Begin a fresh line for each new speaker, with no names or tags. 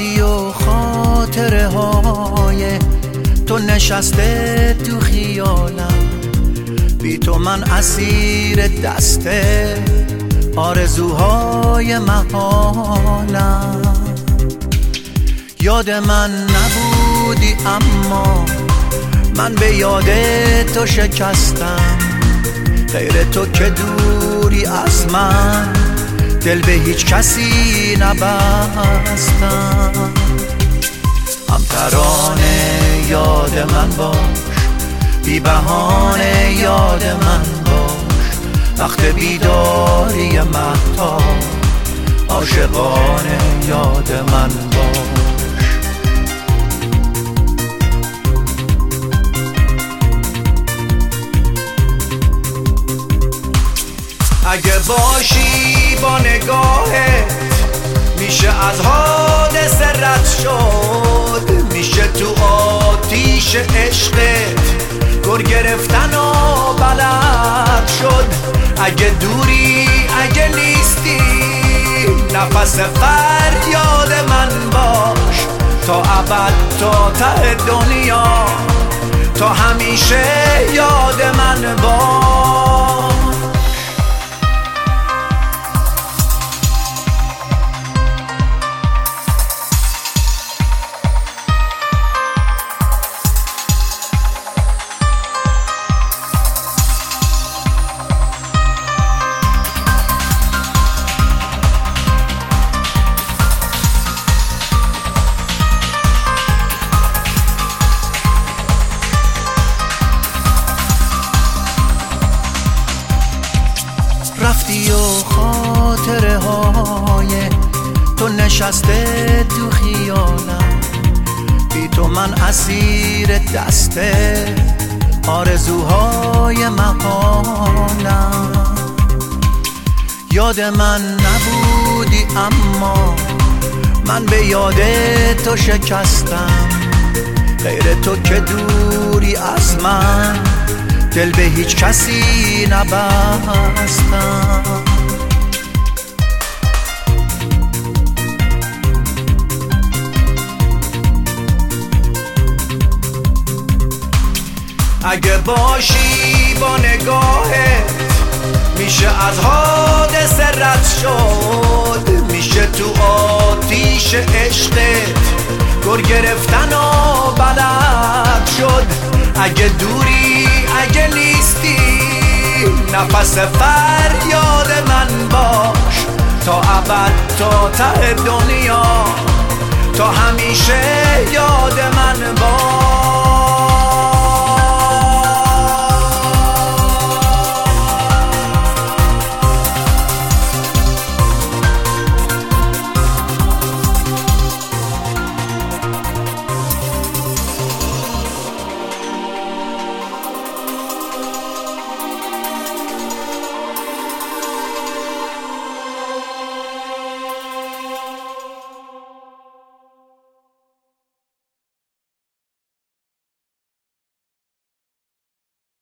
رفتی و خاطره های تو نشسته تو خیالم، بی تو من اسیر دسته آرزوهای محالم. یاد من نبودی اما من به یاد تو شکستم، غیر تو که دوری از من دل به هیچ کسی نبستم. هم ترانه یاد من باش، بی بهانه یاد من باش، وقت بیداری مهتاب عاشقانه یاد من باش. اگه باشی با نگاهت میشه از حادثه رد شد، میشه تو آتیش عشقت گر گرفتن و بلد شد. اگه دوری اگه نیستی نفس فریاد من باش، تا ابد تا ته دنیا تا همیشه یاد من باش. رفتی و خاطره های تو نشسته تو خیالم، بی تو من اسیر دسته آرزوهای محالم. یاد من نبودی اما من به یاد تو شکستم، غیر تو که دوری از من دل به هیچ کسی نبستم. اگه باشی با نگاهت میشه از حادثه رد شد، میشه تو آتیش عشقت گر گرفتن و بلد شد. اگه دوری اگه نیستی نفس فریاد من باش، تا ابد تا ته دنیا تا همیشه